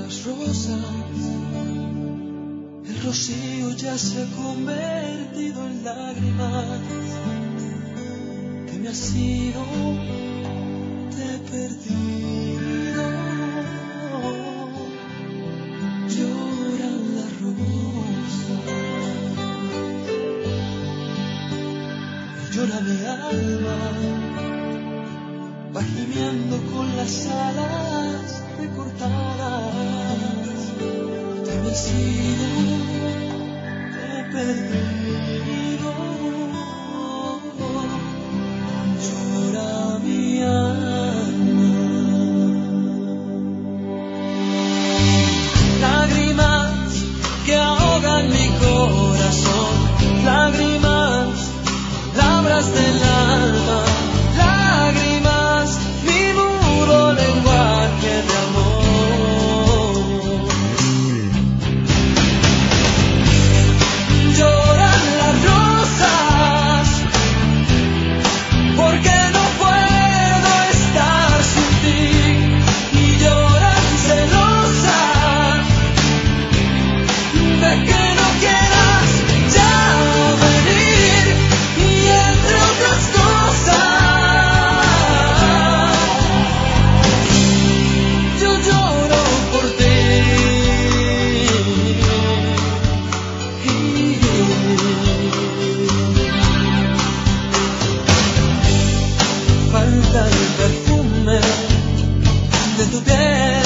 las rosas, el rocío ya se ha convertido en lágrimas que me has ido, te he perdido. Lloran las rosas, llora mi alma, va gimiendo con las alas recortadas. Te me has ido, te he perdido. Llora mi alma. Lágrimas que ahogan mi corazón, lágrimas, palabras del alma, lágrimas, mi mudo lenguaje de amor. Lloran las rosas, porque no puedo estar sin ti, y lloran celosas de que no quieras ya venir, y entre otras cosas yo lloro por ti. Falta el perfume de tu piel.